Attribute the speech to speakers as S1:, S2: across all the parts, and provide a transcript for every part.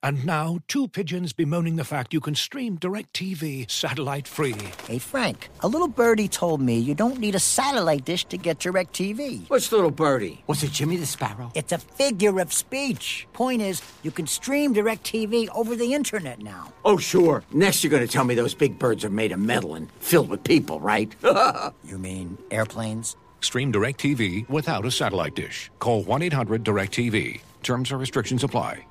S1: And now, two pigeons bemoaning the fact you can stream DirecTV satellite-free.
S2: Hey, Frank, a little birdie told me you don't need a satellite dish to get DirecTV.
S3: What's little birdie?
S4: Was it Jimmy the Sparrow?
S2: It's a figure of speech. Point is, you can stream DirecTV over the internet now.
S3: Oh, sure. Next you're going to tell me those big birds are made of metal and filled with people, right?
S2: You mean airplanes?
S1: Stream DirecTV without a satellite dish. Call 1-800-DirecTV. Terms and restrictions apply.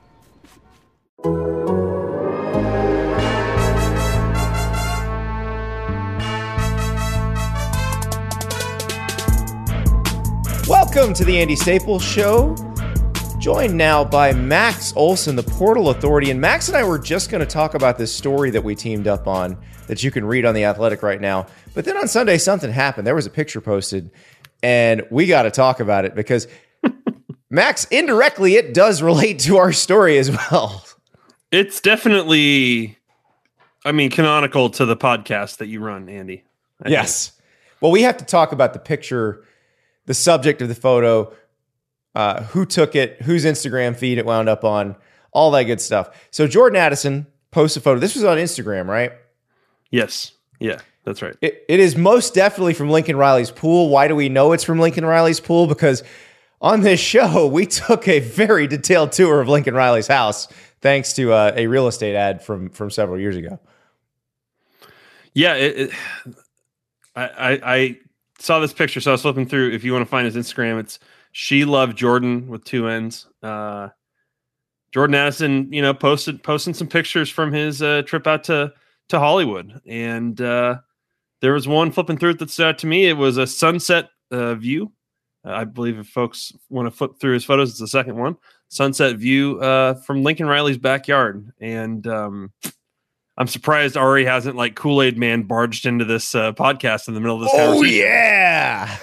S5: Welcome to the Andy Staples Show. Joined now by Max Olson, the Portal Authority. And Max and I were just going to talk about this story that we teamed up on that you can read on The Athletic right now. But then on Sunday, something happened. There was a picture posted, and we got to talk about it because, Max, indirectly, it does relate to our story as well.
S6: It's definitely, canonical to the podcast that you run, Andy.
S5: Yes. Well, we have to talk about the picture, the subject of the photo, who took it, whose Instagram feed it wound up on, all that good stuff. So Jordan Addison posts a photo. This was on Instagram, right?
S6: Yes. Yeah, that's right.
S5: It is most definitely from Lincoln Riley's pool. Why do we know it's from Lincoln Riley's pool? Because on this show, we took a very detailed tour of Lincoln Riley's house, thanks to a real estate ad from several years ago.
S6: Yeah, I saw this picture, so I was flipping through. If you want to find his Instagram, it's She Loved Jordan with 2 N's. Jordan Addison, posting some pictures from his trip out to Hollywood, and there was one flipping through it that stood out to me. It was a sunset view. I believe if folks want to flip through his photos, it's the second one. Sunset view from Lincoln Riley's backyard. And I'm surprised Ari hasn't Kool-Aid Man barged into this podcast in the middle of this conversation.
S5: Oh, yeah.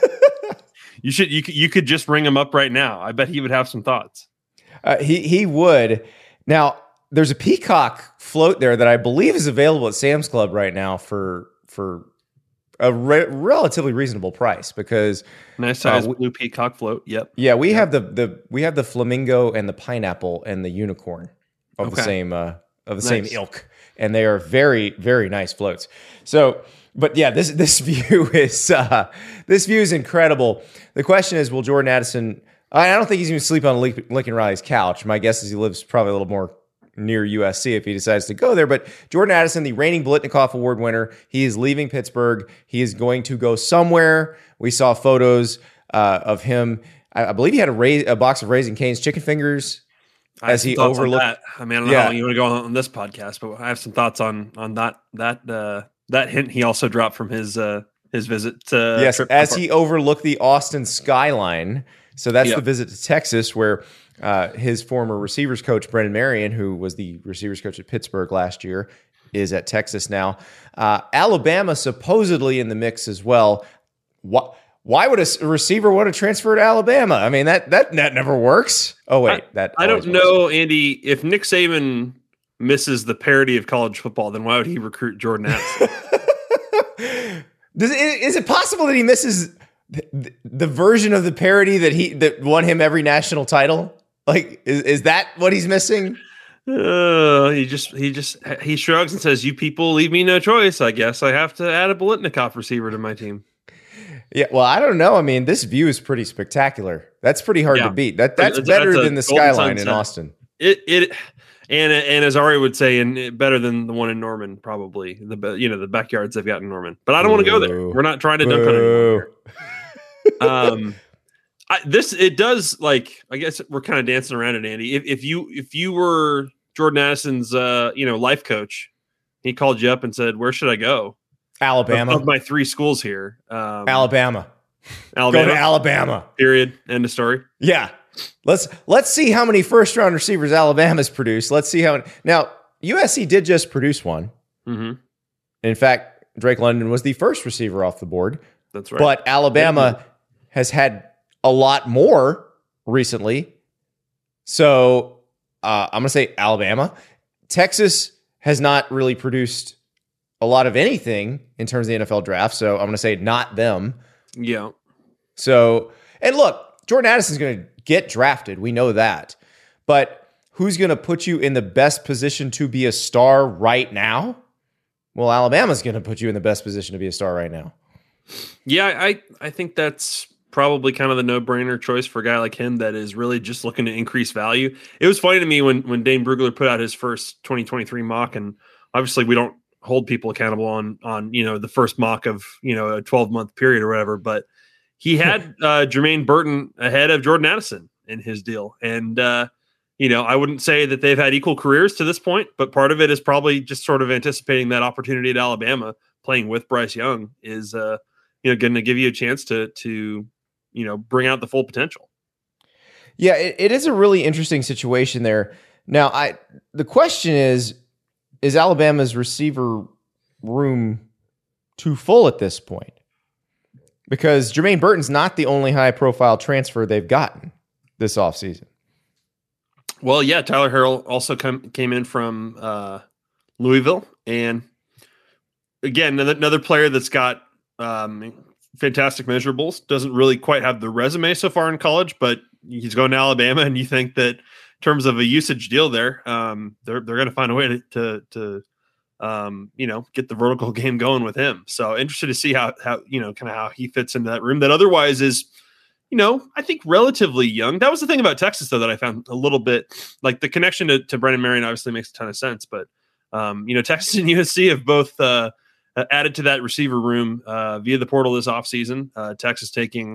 S6: You could just ring him up right now. I bet he would have some thoughts.
S5: He would. Now, there's a peacock float there that I believe is available at Sam's Club right now for a relatively reasonable price because
S6: nice size blue peacock float. Yep.
S5: Yeah, we have the flamingo and the pineapple and the unicorn of the same same ilk, and they are very, very nice floats. So, but yeah, this view is incredible. The question is, will Jordan Addison? I don't think he's going to sleep on Lincoln Riley's couch. My guess is he lives probably a little more near USC if he decides to go there. But Jordan Addison, the reigning Biletnikoff Award winner, he is leaving Pittsburgh. He is going to go somewhere. We saw photos of him. I believe he had a box of Raising Cane's chicken fingers as he overlooked.
S6: That. I don't know how long you want to go on this podcast, but I have some thoughts on that hint he also dropped from his visit.
S5: Yes, as he overlooked the Austin skyline. So that's the visit to Texas where his former receivers coach, Brendan Marion, who was the receivers coach at Pittsburgh last year, is at Texas now. Alabama supposedly in the mix as well. Why would a receiver want to transfer to Alabama? I mean, that never works. Oh, wait.
S6: I don't know, Andy. If Nick Saban misses the parody of college football, then why would he recruit Jordan Addison?
S5: Is it possible that he misses the version of the parody that won him every national title? Is that what he's missing?
S6: He shrugs and says, "You people leave me no choice. I guess I have to add a Biletnikoff receiver to my team."
S5: Yeah, well, I don't know. I mean, this view is pretty spectacular. That's pretty hard to beat. That's better than the skyline in Austin.
S6: And as Ari would say, and better than the one in Norman, probably the backyards they've got in Norman. But I don't want to go there. We're not trying to dump on anyone here. It does I guess we're kind of dancing around it, Andy. If you were Jordan Addison's life coach, he called you up and said, "Where should I go?"
S5: Alabama.
S6: Of my 3 schools here.
S5: Alabama.
S6: Go
S5: to Alabama.
S6: Period. End of story.
S5: Yeah. Let's see how many first round receivers Alabama's produced. Let's see how. Now, USC did just produce one.
S6: Mm-hmm.
S5: In fact, Drake London was the first receiver off the board.
S6: That's right.
S5: But Alabama has had a lot more recently. So I'm going to say Alabama. Texas has not really produced a lot of anything in terms of the NFL draft. So I'm going to say not them.
S6: Yeah.
S5: So, and look, Jordan Addison's going to get drafted. We know that. But who's going to put you in the best position to be a star right now? Well, Alabama's going to put you in the best position to be a star right now.
S6: Yeah, I think that's probably kind of the no-brainer choice for a guy like him that is really just looking to increase value. It was funny to me when Dane Brugler put out his first 2023 mock, and obviously we don't hold people accountable on the first mock of a 12-month period or whatever, but he had Jermaine Burton ahead of Jordan Addison in his deal. And I wouldn't say that they've had equal careers to this point, but part of it is probably just sort of anticipating that opportunity at Alabama playing with Bryce Young is going to give you a chance to bring out the full potential.
S5: Yeah, it is a really interesting situation there. Now, the question is Alabama's receiver room too full at this point? Because Jermaine Burton's not the only high-profile transfer they've gotten this offseason.
S6: Well, yeah, Tyler Harrell also came in from Louisville. And again, another player that's got fantastic measurables. Doesn't really quite have the resume so far in college, but he's going to Alabama, and you think that in terms of a usage deal there, they're going to find a way to get the vertical game going with him. So interested to see how he fits into that room that otherwise is, I think relatively young. That was the thing about Texas, though, that I found a little bit like the connection to Brennan Marion obviously makes a ton of sense, but Texas and USC have both added to that receiver room via the portal this offseason. Texas taking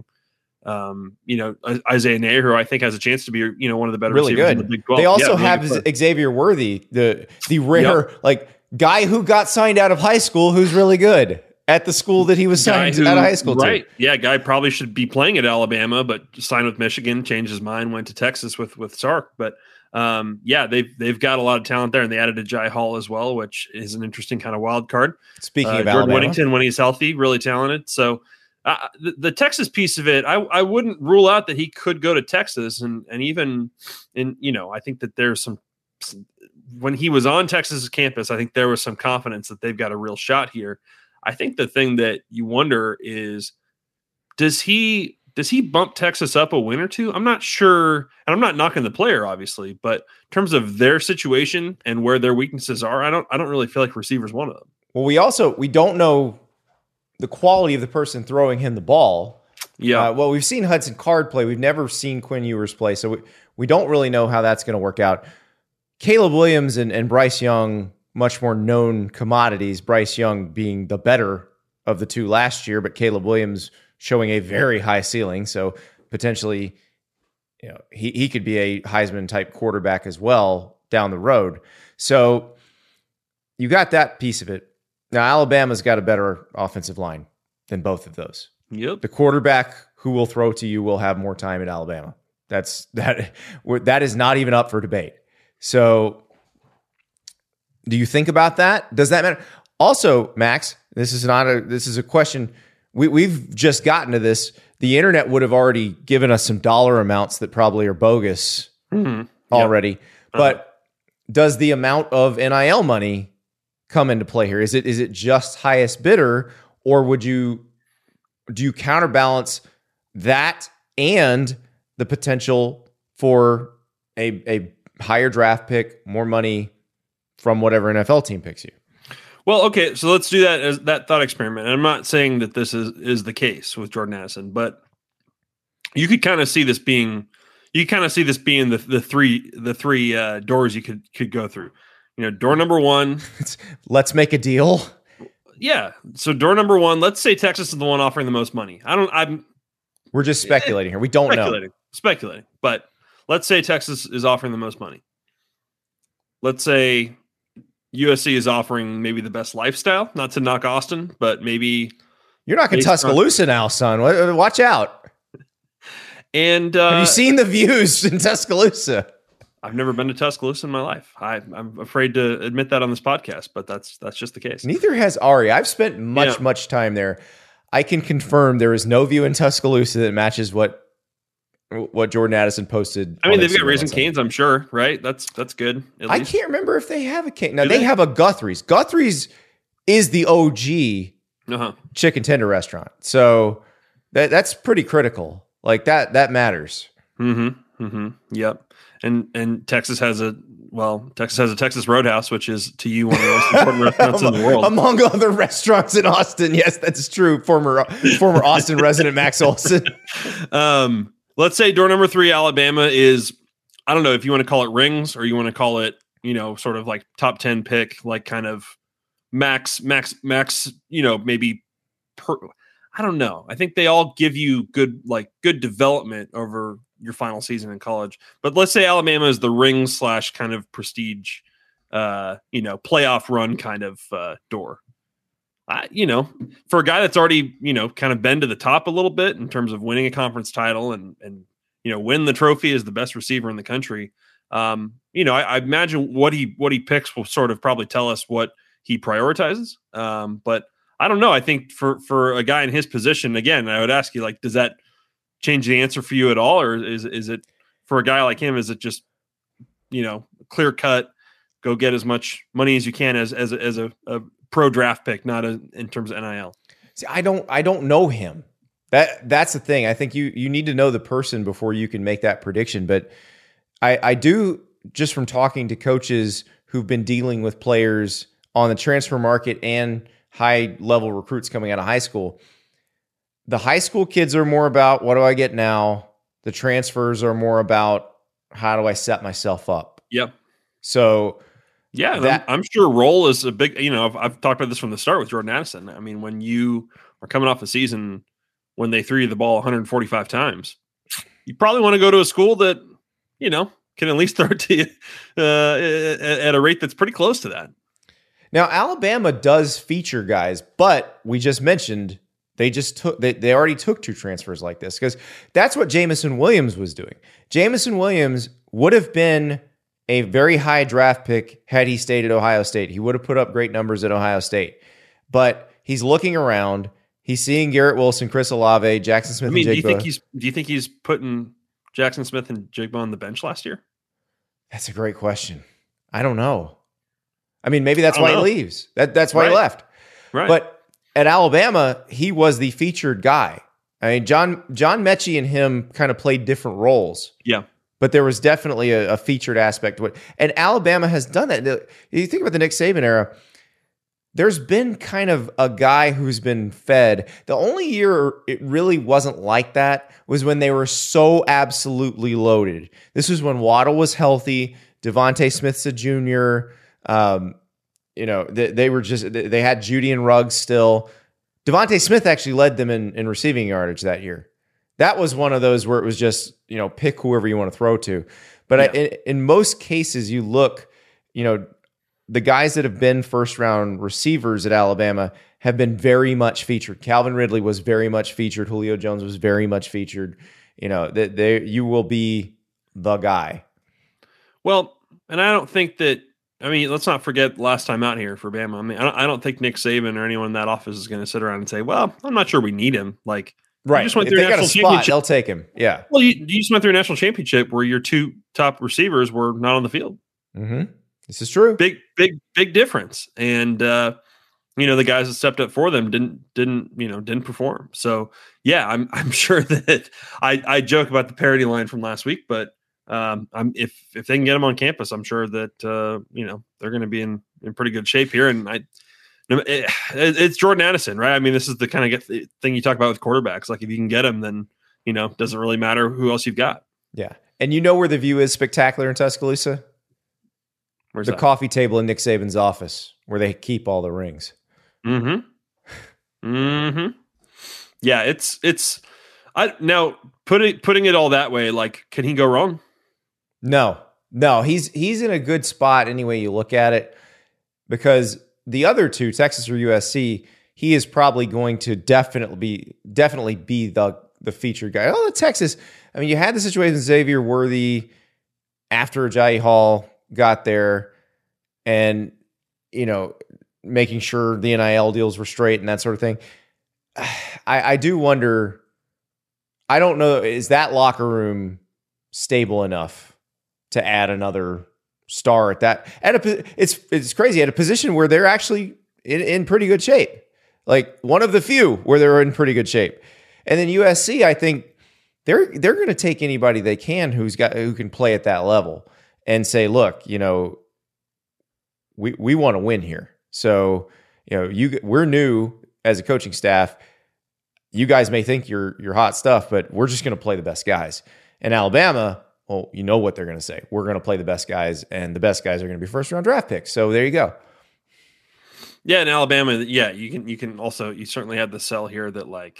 S6: Isaiah Neyor, who I think has a chance to be one of the better
S5: really
S6: receivers
S5: good.
S6: in the Big 12.
S5: They also have Xavier Worthy, the rare guy who got signed out of high school who's really good at the school that he was signed out of high school
S6: right.
S5: to.
S6: Yeah, guy probably should be playing at Alabama, but signed with Michigan, changed his mind, went to Texas with Sark. But they've got a lot of talent there, and they added a Jai Hall as well, which is an interesting kind of wild card.
S5: Speaking of
S6: Jordan
S5: Alabama.
S6: Whittington, when he's healthy, really talented. So the Texas piece of it, I wouldn't rule out that he could go to Texas, and even I think that there's some when he was on Texas's campus, I think there was some confidence that they've got a real shot here. I think the thing that you wonder is, does he bump Texas up a win or two? I'm not sure, and I'm not knocking the player, obviously, but in terms of their situation and where their weaknesses are, I don't really feel like receiver's one of them.
S5: Well, we don't know the quality of the person throwing him the ball.
S6: Yeah.
S5: Well, we've seen Hudson Card play. We've never seen Quinn Ewers play, so we don't really know how that's going to work out. Caleb Williams and Bryce Young, much more known commodities, Bryce Young being the better of the two last year, but Caleb Williams showing a very high ceiling. So potentially, he could be a Heisman type quarterback as well down the road. So you got that piece of it. Now, Alabama's got a better offensive line than both of those.
S6: Yep.
S5: The quarterback who will throw to you will have more time at Alabama. That is not even up for debate. So do you think about that? Does that matter? Also, Max, this is a question. We've just gotten to this. The internet would have already given us some dollar amounts that probably are bogus already. Yep. But does the amount of NIL money come into play here? Is it just highest bidder, or do you counterbalance that and the potential for a higher draft pick, more money from whatever NFL team picks you?
S6: Well, okay, so let's do that as that thought experiment. And I'm not saying that this is the case with Jordan Addison, but you could kind of see this being the three doors you could go through. Door number one.
S5: Let's make a deal.
S6: Yeah. So door number one, let's say Texas is the one offering the most money.
S5: We're just speculating here. We don't know.
S6: Speculating. But let's say Texas is offering the most money. Let's say USC is offering maybe the best lifestyle. Not to knock Austin, but maybe
S5: you're knocking Tuscaloosa now, son. Watch out.
S6: And
S5: have you seen the views in Tuscaloosa?
S6: I've never been to Tuscaloosa in my life. I'm afraid to admit that on this podcast, but that's just the case.
S5: Neither has Ari. I've spent much time there. I can confirm there is no view in Tuscaloosa that matches what Jordan Addison posted.
S6: I mean, they've got Raising Cane's, I'm sure, right? That's good.
S5: I can't remember if they have a cane. Now, they have a Guthrie's. Guthrie's is the OG chicken tender restaurant. So that's pretty critical. Like that matters.
S6: Mm-hmm. Yep. And Texas has a Texas Roadhouse, which is to you one of the most important restaurants in the world.
S5: Among other restaurants in Austin. Yes, that's true. Former Austin resident Max Olson.
S6: Let's say door number 3, Alabama is, I don't know if you want to call it rings or you want to call it, sort of like top 10 pick, like kind of max, maybe I don't know. I think they all give you good development over your final season in college. But let's say Alabama is the ring / kind of prestige, playoff run kind of door. For a guy that's already, kind of been to the top a little bit in terms of winning a conference title and win the trophy as the best receiver in the country. I imagine what he picks will sort of probably tell us what he prioritizes. But I don't know. I think for a guy in his position, again, I would ask you, does that change the answer for you at all? Or is it for a guy like him, is it just, clear cut, go get as much money as you can as a pro draft pick, not in terms of NIL?
S5: See, I don't know him. That's the thing. I think you need to know the person before you can make that prediction. But I do, just from talking to coaches who've been dealing with players on the transfer market and high level recruits coming out of high school, the high school kids are more about what do I get now? The transfers are more about how do I set myself up?
S6: Yep.
S5: So
S6: yeah, I'm sure role is a big, I've talked about this from the start with Jordan Addison. I mean, when you are coming off a season when they threw you the ball 145 times, you probably want to go to a school that, can at least throw it to you at a rate that's pretty close to that.
S5: Now, Alabama does feature guys, but we just mentioned they already took 2 transfers like this, because that's what Jamison Williams was doing. Jamison Williams would have been a very high draft pick had he stayed at Ohio State. He would have put up great numbers at Ohio State. But he's looking around. He's seeing Garrett Wilson, Chris Olave, Jackson Smith, and Jigba.
S6: Do you think he's putting Jackson Smith and Jigba on the bench last year?
S5: That's a great question. I don't know. I mean, maybe that's why he leaves. That's why he left.
S6: Right.
S5: But at Alabama, he was the featured guy. I mean, John Mechie and him kind of played different roles.
S6: Yeah.
S5: But there was definitely a featured aspect to it. And Alabama has done that. You think about the Nick Saban era, there's been kind of a guy who's been fed. The only year it really wasn't like that was when they were so absolutely loaded. This was when Waddle was healthy, Devontae Smith's a junior. They had Judy and Ruggs still. Devontae Smith actually led them in receiving yardage that year. That was one of those where it was just, pick whoever you want to throw to. But in most cases, you look, the guys that have been first round receivers at Alabama have been very much featured. Calvin Ridley was very much featured. Julio Jones was very much featured. You will be the guy.
S6: Well, and I don't think that, let's not forget last time out here for Bama. I don't think Nick Saban or anyone in that office is going to sit around and say, well, I'm not sure we need him. Right.
S5: You just went through a national championship. They'll take him. Yeah.
S6: Well, you just went through a national championship where your 2 top receivers were not on the field.
S5: Mm-hmm. This is true.
S6: Big difference. And, the guys that stepped up for them didn't perform. So yeah, I'm sure that I joke about the parody line from last week, but if they can get them on campus, I'm sure that, they're going to be in pretty good shape here. And it's Jordan Addison, right? This is the kind of thing you talk about with quarterbacks. Like if you can get them, then, doesn't really matter who else you've got.
S5: Yeah. And where the view is spectacular in Tuscaloosa?
S6: Where's
S5: the
S6: that?
S5: Coffee table in Nick Saban's office where they keep all the rings.
S6: Mm-hmm. Mm-hmm. Yeah. It's now putting it all that way, can he go wrong?
S5: No, he's in a good spot any way you look at it, because the other 2, Texas or USC, he is probably going to definitely be the featured guy. Oh, the Texas. You had the situation with Xavier Worthy after Ajayi Hall got there, and making sure the NIL deals were straight and that sort of thing. I do wonder. I don't know. Is that locker room stable enough to add another star at that? It's crazy at a position where they're actually in pretty good shape. Like one of the few where they're in pretty good shape. And then USC, I think they're going to take anybody they can who can play at that level and say, look, we want to win here. So, we're new as a coaching staff. You guys may think you're hot stuff, but we're just going to play the best guys. And Alabama, well, you know what they're going to say. We're going to play the best guys, and the best guys are going to be first round draft picks. So there you go.
S6: Yeah, in Alabama, you can also, you certainly have the sell here that, like,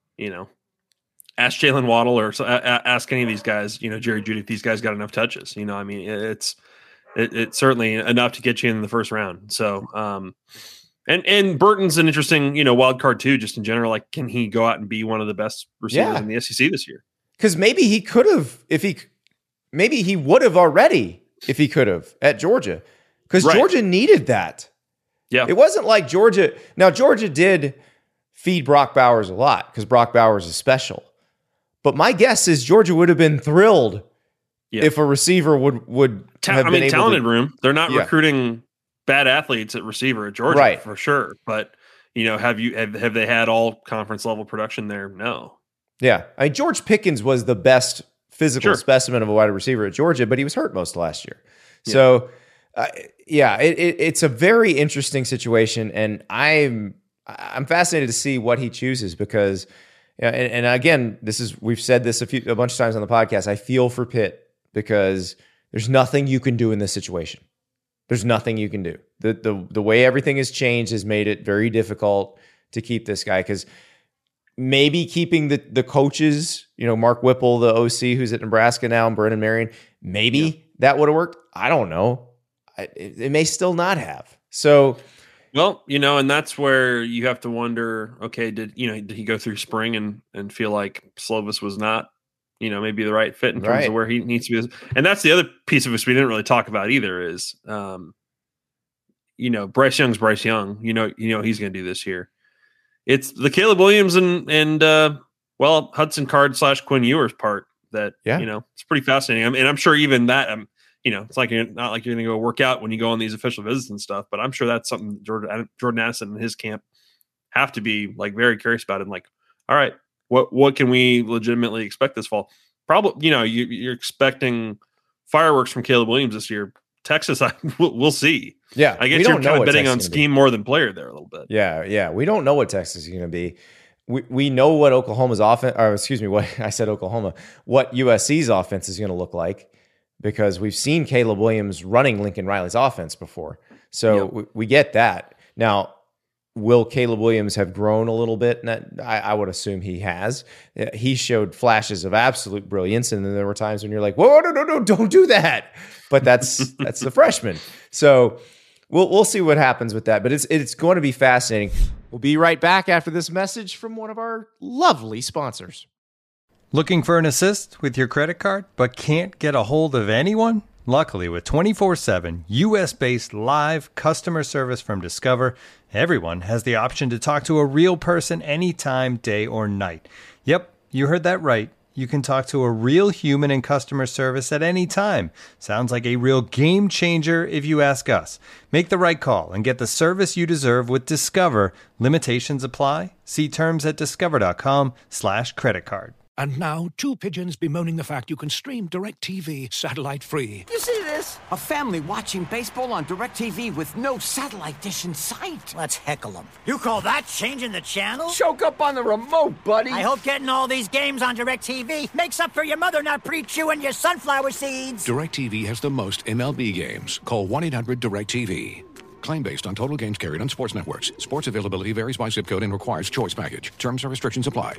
S6: ask Jalen Waddle or ask any of these guys, Jerry Jeudy, if these guys got enough touches. It's certainly enough to get you in the first round. So, and Burton's an interesting, wild card too, just in general. Like, can he go out and be one of the best receivers in the SEC this year?
S5: Because maybe he could have, maybe he would have already if he could have at Georgia, because Georgia needed that. Yeah, it wasn't like Georgia. Now Georgia did feed Brock Bowers a lot because Brock Bowers is special. But my guess is Georgia would have been thrilled if a receiver would have been able
S6: talented
S5: to,
S6: room. They're not recruiting bad athletes at receiver at Georgia, for sure. But have they had all conference level production there? No.
S5: Yeah, I mean, George Pickens was the best physical specimen of a wide receiver at Georgia, but he was hurt most of last year. So, it's a very interesting situation, and I'm fascinated to see what he chooses because, and again, we've said this a bunch of times on the podcast. I feel for Pitt because there's nothing you can do in this situation. There's nothing you can do. The way everything has changed has made it very difficult to keep this guy because maybe keeping the coaches, Mark Whipple, the OC who's at Nebraska now, and Brennan Marion, maybe that would have worked. I don't know. It may still not have. So,
S6: well, and that's where you have to wonder, okay, did he go through spring and feel like Slovis was not, maybe the right fit in terms of where he needs to be. And that's the other piece of which we didn't really talk about either is, Bryce Young's Bryce Young, he's going to do this year. It's the Caleb Williams and Hudson Card / Quinn Ewers part that, it's pretty fascinating. And I'm sure even that, it's like not like you're going to go work out when you go on these official visits and stuff, but I'm sure that's something Jordan Addison and his camp have to be like very curious about. And like, all right, what can we legitimately expect this fall? Probably, you're expecting fireworks from Caleb Williams this year. Texas, we'll see.
S5: Yeah,
S6: I guess you're kind of betting on scheme more than player there a little bit.
S5: Yeah. We don't know what Texas is going to be. We know what Oklahoma's offense, or excuse me, what I said Oklahoma, what USC's offense is going to look like because we've seen Caleb Williams running Lincoln Riley's offense before. So we get that. Now, will Caleb Williams have grown a little bit? And I would assume he has. He showed flashes of absolute brilliance, and then there were times when you're like, "Whoa, no, don't do that." But that's the freshman. So we'll see what happens with that. But it's going to be fascinating. We'll be right back after this message from one of our lovely sponsors.
S4: Looking for an assist with your credit card, but can't get a hold of anyone? Luckily, with 24/7 U.S.-based live customer service from Discover, everyone has the option to talk to a real person anytime, day or night. Yep, you heard that right. You can talk to a real human in customer service at any time. Sounds like a real game changer if you ask us. Make the right call and get the service you deserve with Discover. Limitations apply. See terms at discover.com/creditcard.
S7: And now, two pigeons bemoaning the fact you can stream DirecTV satellite-free.
S3: You see this? A family watching baseball on DirecTV with no satellite dish in sight.
S2: Let's heckle them. You call that changing the channel?
S3: Choke up on the remote, buddy.
S2: I hope getting all these games on DirecTV makes up for your mother not pre-chewing your sunflower seeds.
S1: DirecTV has the most MLB games. Call 1-800-DirecTV. Claim based on total games carried on sports networks. Sports availability varies by zip code and requires choice package. Terms and restrictions apply.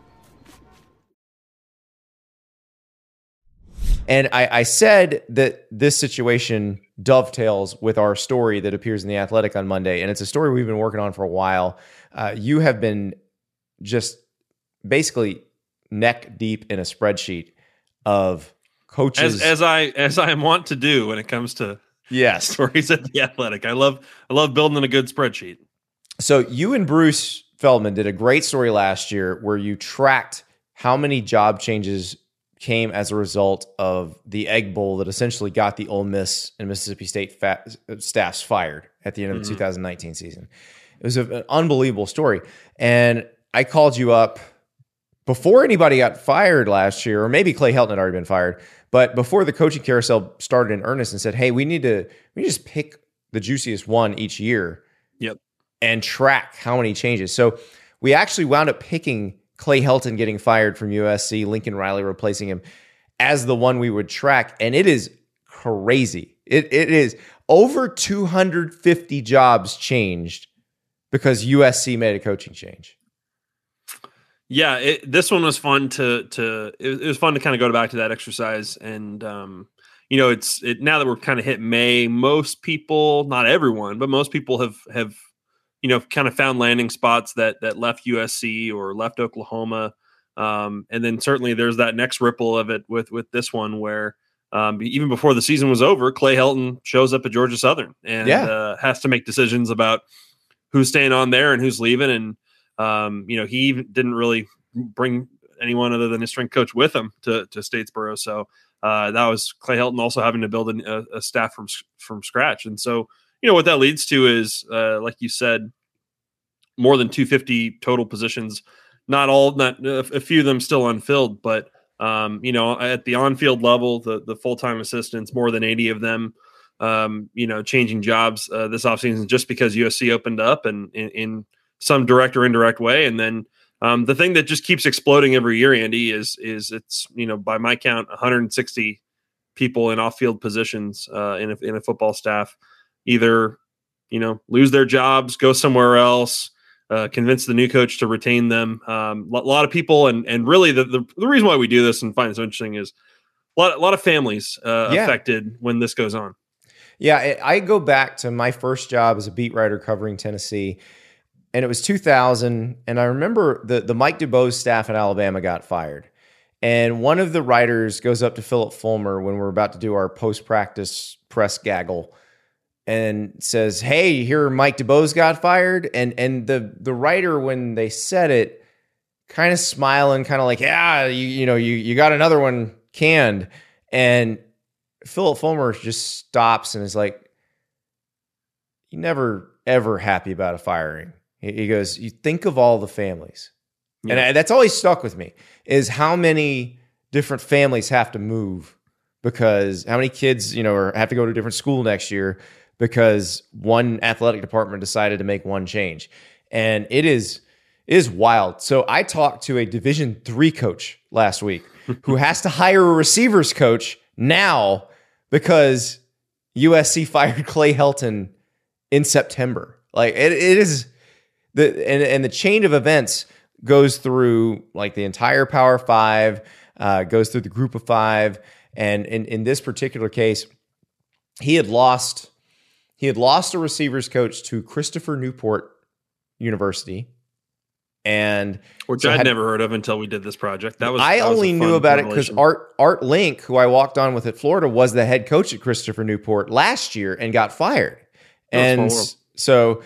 S5: And I said that this situation dovetails with our story that appears in The Athletic on Monday, and it's a story we've been working on for a while. You have been just basically neck deep in a spreadsheet of coaches,
S6: as I am wont to do when it comes to stories at The Athletic. I love building a good spreadsheet.
S5: So you and Bruce Feldman did a great story last year where you tracked how many job changes came as a result of the Egg Bowl that essentially got the Ole Miss and Mississippi State staffs fired at the end of the 2019 season. It was an unbelievable story. And I called you up before anybody got fired last year, or maybe Clay Helton had already been fired, but before the coaching carousel started in earnest and said, hey, we need to just pick the juiciest one each year.
S6: Yep.
S5: And track how many changes. So we actually wound up picking Clay Helton getting fired from USC, Lincoln Riley replacing him as the one we would track. And it is crazy. It is over 250 jobs changed because USC made a coaching change.
S6: Yeah, this one was fun it was fun to kind of go back to that exercise. And, it's now that we're kind of hit May, most people, not everyone, but most people have kind of found landing spots that left USC or left Oklahoma. And then certainly there's that next ripple of it with this one where even before the season was over, Clay Helton shows up at Georgia Southern and has to make decisions about who's staying on there and who's leaving. And, he even didn't really bring anyone other than his strength coach with him to Statesboro. So that was Clay Helton also having to build a staff from scratch. And so, what that leads to is, like you said, more than 250 total positions, not a few of them still unfilled, but, at the on-field level, the full-time assistants, more than 80 of them, changing jobs this offseason just because USC opened up and in some direct or indirect way. And then the thing that just keeps exploding every year, Andy, is it's, by my count, 160 people in off-field positions in a football staff either, lose their jobs, go somewhere else, convince the new coach to retain them. A lot of people, and really the reason why we do this and find it so interesting is a lot of families affected when this goes on.
S5: Yeah, I go back to my first job as a beat writer covering Tennessee, and it was 2000, and I remember the Mike DuBose staff in Alabama got fired. And one of the writers goes up to Philip Fulmer when we're about to do our post-practice press gaggle and says, hey, here Mike DuBose got fired. And the writer, when they said it, kind of smiling, kind of like, yeah, you got another one canned. And Philip Fulmer just stops and is like, you never, ever happy about a firing. He goes, you think of all the families. Yeah. And that's always stuck with me, is how many different families have to move because how many kids, have to go to a different school next year because one athletic department decided to make one change. And it is wild. So I talked to a Division III coach last week who has to hire a receivers coach now because USC fired Clay Helton in September. Like it is the chain of events goes through like the entire Power Five, goes through the Group of Five, and in this particular case, he had lost a receivers coach to Christopher Newport University, and
S6: which I'd never heard of until we did this project.
S5: I only knew about it because Art Link, who I walked on with at Florida, was the head coach at Christopher Newport last year and got fired, and so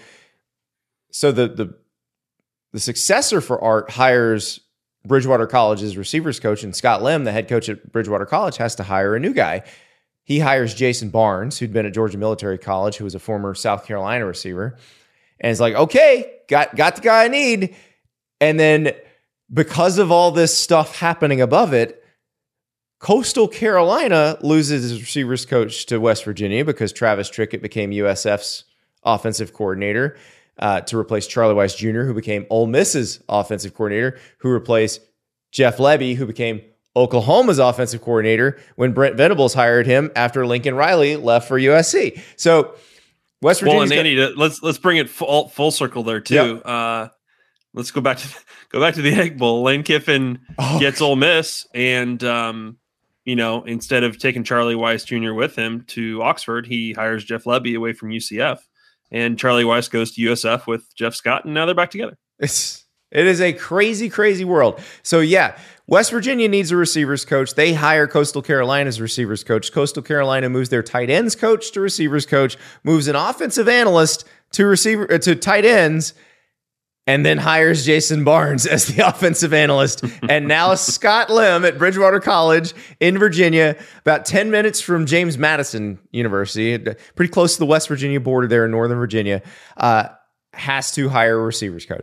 S5: the successor for Art hires Bridgewater College's receivers coach, and Scott Lim, the head coach at Bridgewater College, has to hire a new guy. He hires Jason Barnes, who'd been at Georgia Military College, who was a former South Carolina receiver. And it's like, okay, got the guy I need. And then because of all this stuff happening above it, Coastal Carolina loses his receivers coach to West Virginia because Travis Trickett became USF's offensive coordinator. To replace Charlie Weiss Jr., who became Ole Miss's offensive coordinator, who replaced Jeff Lebby, who became Oklahoma's offensive coordinator when Brent Venables hired him after Lincoln Riley left for USC. So West Virginia.
S6: Well, and Andy, let's bring it full circle there too. Yep. Let's go back to the Egg Bowl. Lane Kiffin gets Ole Miss, and instead of taking Charlie Weiss Jr. with him to Oxford, he hires Jeff Lebby away from UCF. And Charlie Weiss goes to USF with Jeff Scott, and now they're back together.
S5: It is a crazy, crazy world. So, yeah, West Virginia needs a receivers coach. They hire Coastal Carolina's receivers coach. Coastal Carolina moves their tight ends coach to receivers coach, moves an offensive analyst to tight ends, and then hires Jason Barnes as the offensive analyst. And now Scott Lim at Bridgewater College in Virginia, about 10 minutes from James Madison University, pretty close to the West Virginia border there in Northern Virginia, has to hire a receivers coach.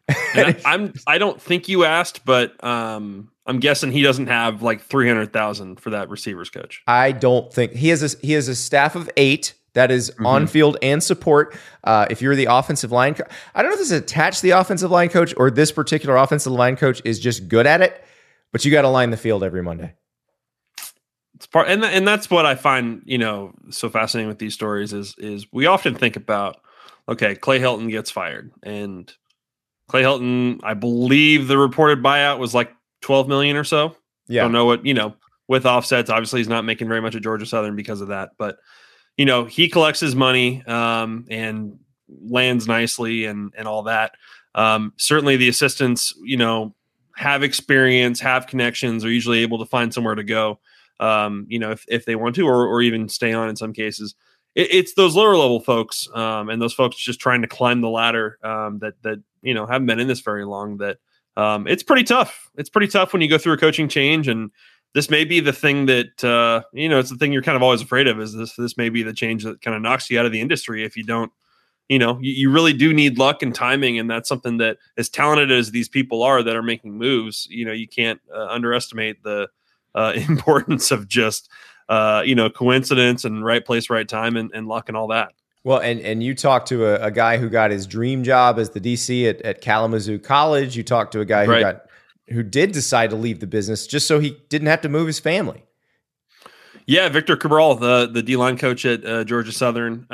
S6: And I don't think you asked, but I'm guessing he doesn't have like 300,000 for that receivers coach.
S5: I don't think he has a staff of 8 that is on field and support. If you're the offensive line, I don't know if this is attached to the offensive line coach or this particular offensive line coach is just good at it, but you got to line the field every Monday.
S6: It's part, and that's what I find, so fascinating with these stories is we often think about, okay, Clay Helton gets fired, and Clay Helton, I believe the reported buyout was like 12 million or so.
S5: Yeah.
S6: Don't know what, with offsets, obviously he's not making very much at Georgia Southern because of that, but he collects his money and lands nicely and all that. Certainly the assistants, have experience, have connections, are usually able to find somewhere to go, if they want to, or even stay on in some cases. It's those lower level folks and those folks just trying to climb the ladder that haven't been in this very long, that it's pretty tough. It's pretty tough when you go through a coaching change, and this may be the thing that, it's the thing you're kind of always afraid of, is this may be the change that kind of knocks you out of the industry if you don't, you really do need luck and timing. And that's something that, as talented as these people are that are making moves, you can't underestimate the importance of just, coincidence and right place, right time, and luck and all that.
S5: Well, and you talked to a guy who got his dream job as the DC at Kalamazoo College. You talked to a guy who did decide to leave the business just so he didn't have to move his family.
S6: Yeah, Victor Cabral, the D-line coach at Georgia Southern,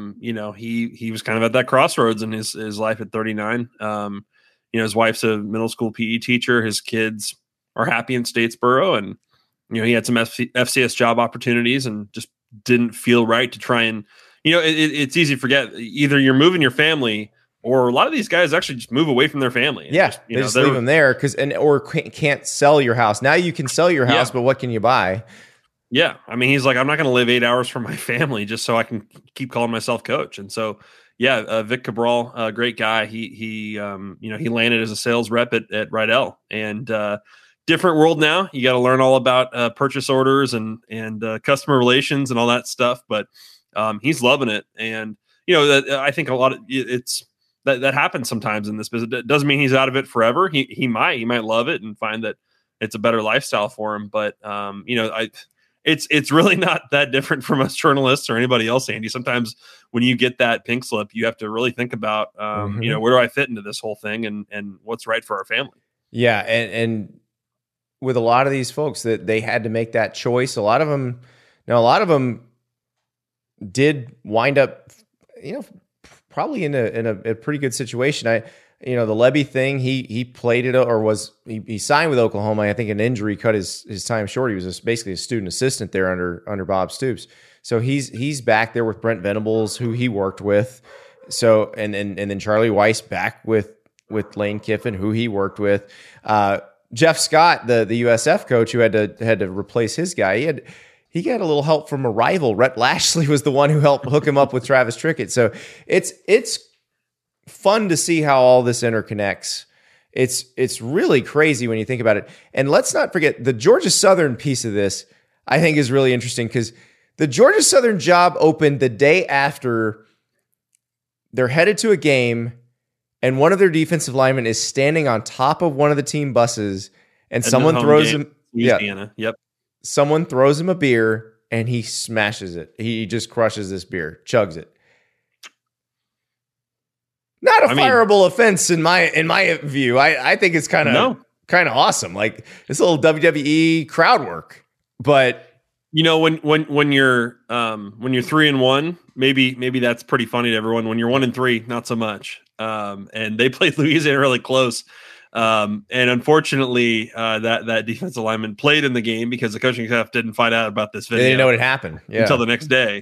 S6: he was kind of at that crossroads in his life at 39. His wife's a middle school PE teacher. His kids are happy in Statesboro, and he had some FCS job opportunities and just didn't feel right to try and, it's easy to forget, either you're moving your family, or a lot of these guys actually just move away from their family.
S5: Yeah, they just leave them there or can't sell your house. Now you can sell your house, but what can you buy?
S6: Yeah, I mean, he's like, I'm not going to live 8 hours from my family just so I can keep calling myself coach. And so, Vic Cabral, a great guy. He landed as a sales rep at Rydell, and different world now. You got to learn all about purchase orders and customer relations and all that stuff. But he's loving it, and I think a lot of it's. That happens sometimes in this business. It doesn't mean he's out of it forever. He might love it and find that it's a better lifestyle for him. But it's really not that different from us journalists or anybody else, Andy. Sometimes when you get that pink slip, you have to really think about where do I fit into this whole thing and what's right for our family.
S5: Yeah, and with a lot of these folks that they had to make that choice. A lot of them did wind up, probably in a pretty good situation. The Lebby thing, he played it, or he signed with Oklahoma. I think an injury cut his time short. He was basically a student assistant there under Bob Stoops. So he's back there with Brent Venables, who he worked with. So and then Charlie Weiss back with Lane Kiffin, who he worked with. Jeff Scott, the USF coach, who had to replace his guy. He got a little help from a rival. Rhett Lashley was the one who helped hook him up with Travis Trickett. So it's fun to see how all this interconnects. It's really crazy when you think about it. And let's not forget the Georgia Southern piece of this, I think, is really interesting, because the Georgia Southern job opened the day after they're headed to a game, and one of their defensive linemen is standing on top of one of the team buses, and someone throws him.
S6: Louisiana. Yep.
S5: Someone throws him a beer and he smashes it. He just crushes this beer, chugs it. Not a fireable offense in my view. I think it's kind of awesome. Like this little WWE crowd work. But
S6: when you're 3-1, maybe that's pretty funny to everyone. When you're 1-3, not so much. And they played Louisiana really close. And unfortunately, that defensive lineman played in the game because the coaching staff didn't find out about this video.
S5: They didn't know what had happened
S6: until the next day.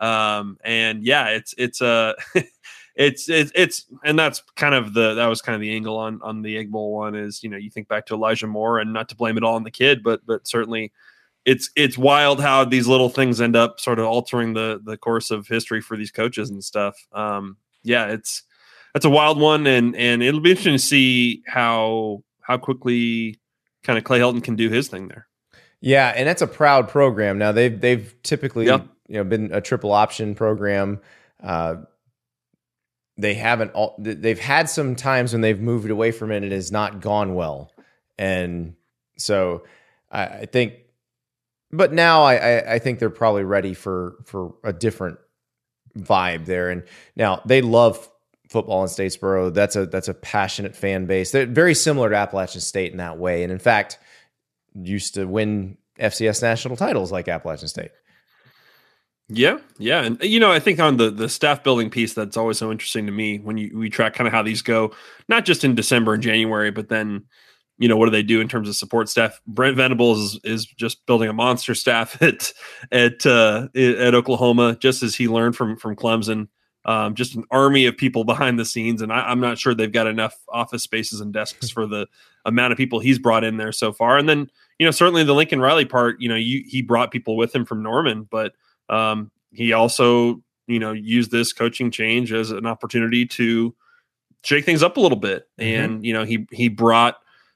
S6: It's and that's kind of the angle on the Egg Bowl one is, you think back to Elijah Moore, and not to blame it all on the kid, but certainly it's wild how these little things end up sort of altering the course of history for these coaches and stuff. That's a wild one, and it'll be interesting to see how quickly kind of Clay Helton can do his thing there.
S5: Yeah, and that's a proud program. Now they've typically been a triple option program. they've had some times when they've moved away from it and it has not gone well. And so I think, but now I think they're probably ready for a different vibe there. And now they love football in Statesboro. That's a passionate fan base. They're very similar to Appalachian State in that way. And in fact, used to win FCS national titles like Appalachian State.
S6: Yeah. And, I think on the staff building piece, that's always so interesting to me when we track kind of how these go, not just in December and January, but then, what do they do in terms of support staff? Brent Venables is just building a monster staff at Oklahoma, just as he learned from Clemson. Just an army of people behind the scenes. And I'm not sure they've got enough office spaces and desks for the amount of people he's brought in there so far. And then, certainly the Lincoln Riley part, he brought people with him from Norman, but he also, used this coaching change as an opportunity to shake things up a little bit. And, he brought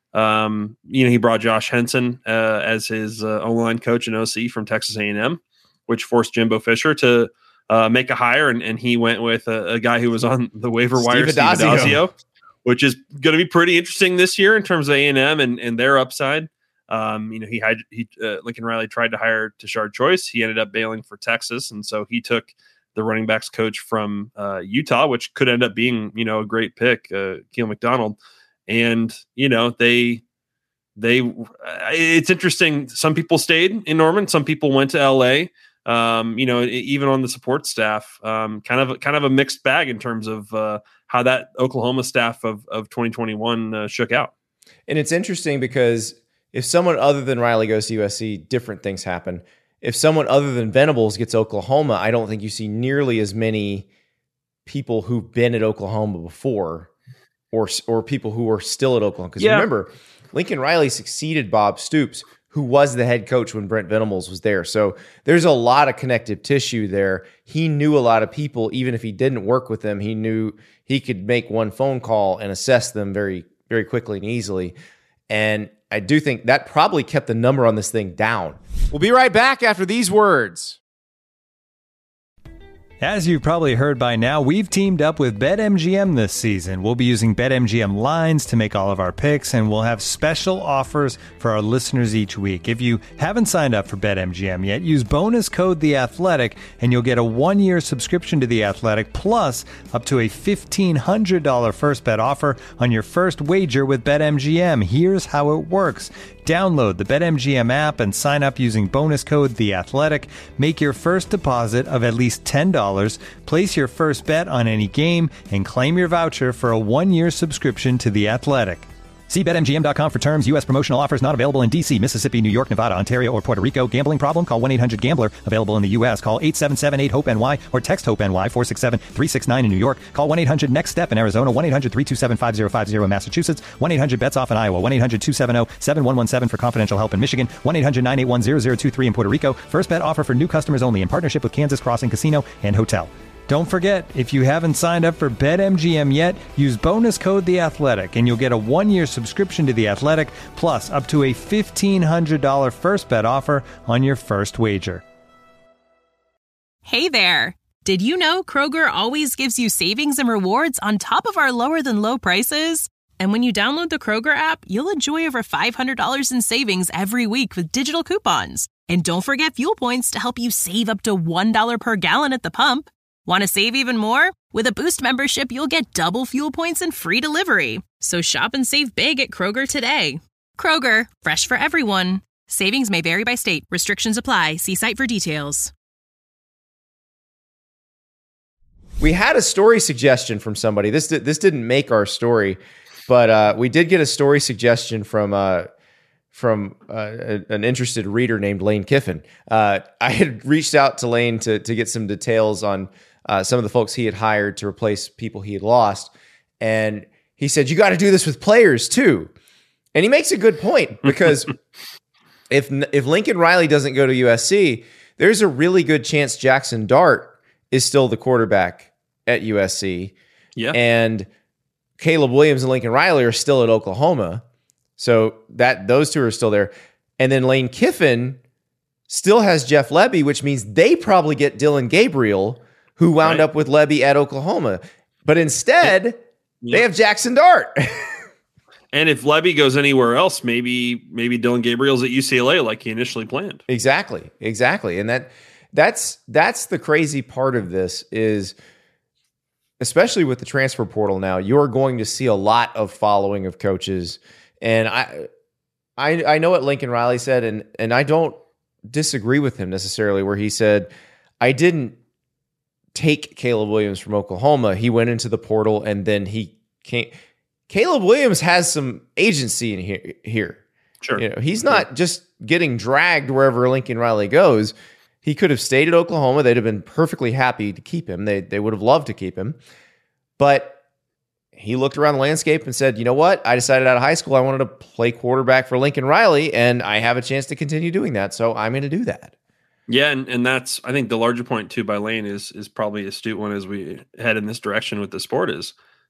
S6: Josh Henson as his O-line coach and OC from Texas A&M, which forced Jimbo Fisher to make a hire. And he went with a guy who was on the waiver wire, Steve Addazio, which is going to be pretty interesting this year in terms of A&M and their upside. Lincoln Riley tried to hire Tashard Choice. He ended up bailing for Texas. And so he took the running backs coach from Utah, which could end up being, a great pick, Keel McDonald. And, it's interesting. Some people stayed in Norman. Some people went to LA. Even on the support staff, kind of a mixed bag in terms of how that Oklahoma staff of 2021 shook out.
S5: And it's interesting because if someone other than Riley goes to USC, different things happen. If someone other than Venables gets Oklahoma, I don't think you see nearly as many people who've been at Oklahoma before or people who are still at Oklahoma. Because remember, Lincoln Riley succeeded Bob Stoops, who was the head coach when Brent Venables was there. So there's a lot of connective tissue there. He knew a lot of people. Even if he didn't work with them, he knew he could make one phone call and assess them very, very quickly and easily. And I do think that probably kept the number on this thing down. We'll be right back after these words.
S4: As you've probably heard by now, we've teamed up with BetMGM this season. We'll be using BetMGM lines to make all of our picks, and we'll have special offers for our listeners each week. If you haven't signed up for BetMGM yet, use bonus code The Athletic, and you'll get a 1-year subscription to The Athletic, plus up to a $1,500 first bet offer on your first wager with BetMGM. Here's how it works. Download the BetMGM app and sign up using bonus code The Athletic. Make your first deposit of at least $10. Place your first bet on any game and claim your voucher for a 1-year subscription to The Athletic. See BetMGM.com for terms. U.S. promotional offers not available in D.C., Mississippi, New York, Nevada, Ontario, or Puerto Rico. Gambling problem? Call 1-800-GAMBLER. Available in the U.S. Call 877-8-HOPE-NY or text HOPE-NY 467-369 in New York. Call 1-800-NEXT-STEP in Arizona. 1-800-327-5050 in Massachusetts. 1-800-BETS-OFF in Iowa. 1-800-270-7117 for confidential help in Michigan. 1-800-981-0023 in Puerto Rico. First bet offer for new customers only in partnership with Kansas Crossing Casino and Hotel. Don't forget, if you haven't signed up for BetMGM yet, use bonus code The Athletic, and you'll get a 1-year subscription to The Athletic, plus up to a $1,500 first bet offer on your first wager.
S8: Hey there! Did you know Kroger always gives you savings and rewards on top of our lower-than-low prices? And when you download the Kroger app, you'll enjoy over $500 in savings every week with digital coupons. And don't forget fuel points to help you save up to $1 per gallon at the pump. Want to save even more? With a Boost membership, you'll get double fuel points and free delivery. So shop and save big at Kroger today. Kroger, fresh for everyone. Savings may vary by state. Restrictions apply. See site for details.
S5: We had a story suggestion from somebody. This didn't make our story, but we did get a story suggestion from an interested reader named Lane Kiffin. I had reached out to Lane to get some details on some of the folks he had hired to replace people he had lost. And he said, you got to do this with players too. And he makes a good point, because if Lincoln Riley doesn't go to USC, there's a really good chance Jackson Dart is still the quarterback at USC.
S6: Yeah.
S5: And Caleb Williams and Lincoln Riley are still at Oklahoma. So those two are still there. And then Lane Kiffin still has Jeff Lebby, which means they probably get Dylan Gabriel, who wound up with Lebby at Oklahoma. But instead, they have Jackson Dart.
S6: And if Lebby goes anywhere else, maybe Dylan Gabriel's at UCLA like he initially planned.
S5: Exactly. And that's the crazy part of this is, especially with the transfer portal now, you're going to see a lot of following of coaches. And I know what Lincoln Riley said, and I don't disagree with him necessarily, where he said, I didn't take Caleb Williams from Oklahoma. He went into the portal and then he came. Caleb Williams has some agency in here.
S6: Sure.
S5: You know, he's not just getting dragged wherever Lincoln Riley goes. He could have stayed at Oklahoma. They'd have been perfectly happy to keep him. They would have loved to keep him. But he looked around the landscape and said, you know what? I decided out of high school I wanted to play quarterback for Lincoln Riley, and I have a chance to continue doing that, so I'm going to do that.
S6: Yeah, and that's, I think the larger point too by Lane is probably an astute one as we head in this direction with the sport is,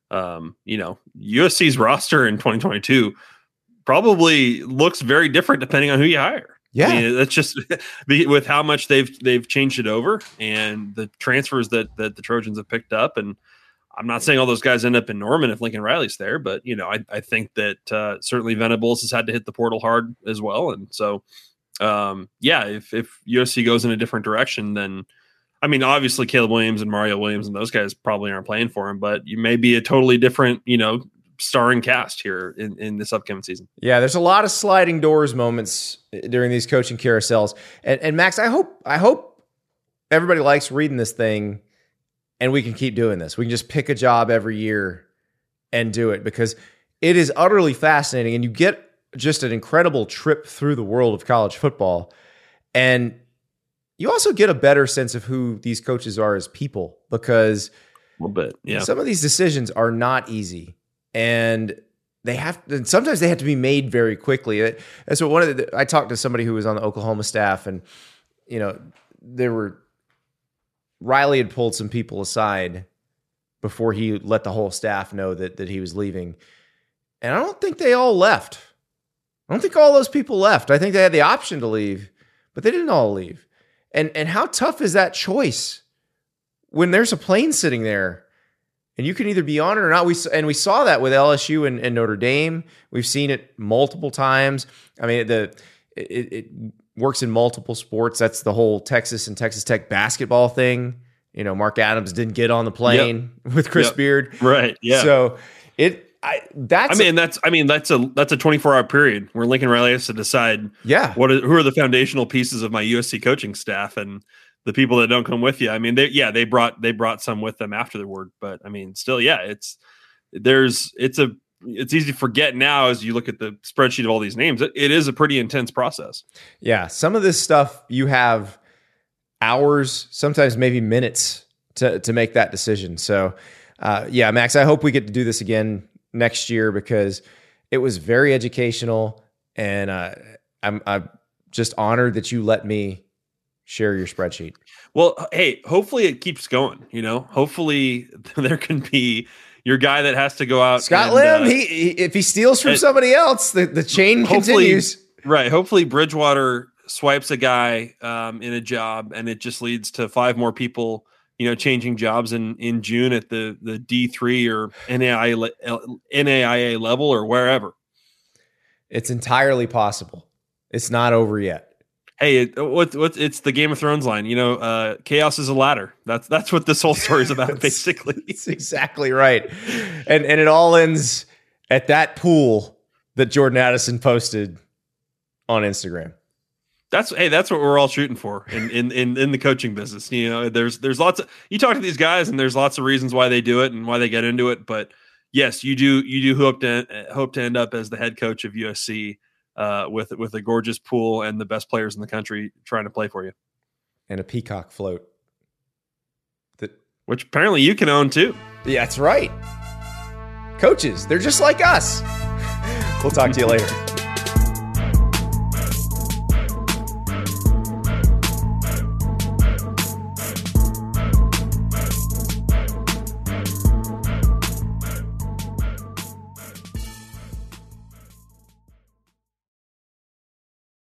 S6: USC's roster in 2022 probably looks very different depending on who you hire.
S5: Yeah,
S6: I mean, that's just with how much they've changed it over and the transfers that the Trojans have picked up. And I'm not saying all those guys end up in Norman if Lincoln Riley's there, but I think that certainly Venables has had to hit the portal hard as well. And so, if USC goes in a different direction, then I mean, obviously Caleb Williams and Mario Williams and those guys probably aren't playing for him, but you may be a totally different, starring cast here in this upcoming season.
S5: Yeah, there's a lot of sliding doors moments during these coaching carousels. And Max, I hope everybody likes reading this thing and we can keep doing this. We can just pick a job every year and do it because it is utterly fascinating and you get just an incredible trip through the world of college football. And you also get a better sense of who these coaches are as people because
S6: a little bit, yeah.
S5: Some of these decisions are not easy. And sometimes they have to be made very quickly. And so I talked to somebody who was on the Oklahoma staff, and Riley had pulled some people aside before he let the whole staff know that he was leaving. And I don't think they all left. I don't think all those people left. I think they had the option to leave, but they didn't all leave. And how tough is that choice when there's a plane sitting there and you can either be on it or not? We saw that with LSU and Notre Dame. We've seen it multiple times. I mean, it works in multiple sports. That's the whole Texas and Texas Tech basketball thing. Mark Adams didn't get on the plane with Chris Beard.
S6: Right. Yeah.
S5: So that's a
S6: 24-hour period where Lincoln Riley has to decide who are the foundational pieces of my USC coaching staff and the people that don't come with you. I mean, they brought some with them afterward, but I mean, still, it's easy to forget now as you look at the spreadsheet of all these names. It is a pretty intense process.
S5: Yeah. Some of this stuff you have hours, sometimes maybe minutes to make that decision. So Max, I hope we get to do this again next year because it was very educational, and I'm just honored that you let me share your spreadsheet.
S6: Well, hey, hopefully it keeps going. Hopefully there can be your guy that has to go out.
S5: Scott Lim, if he steals from somebody else, the chain continues.
S6: Right. Hopefully Bridgewater swipes a guy in a job, and it just leads to 5 more people changing jobs in June at the D3 or NAIA level or wherever.
S5: It's entirely possible. It's not over yet.
S6: Hey, it's the Game of Thrones line. Chaos is a ladder. That's what this whole story is about, basically.
S5: That's exactly right. And it all ends at that pool that Jordan Addison posted on Instagram.
S6: That's what we're all shooting for in the coaching business. There's lots of, you talk to these guys and there's lots of reasons why they do it and why they get into it. But yes, you do hope to end up as the head coach of USC with a gorgeous pool and the best players in the country trying to play for you. And
S5: a peacock float.
S6: Which apparently you can own too.
S5: Yeah, that's right. Coaches, they're just like us. We'll talk to you later.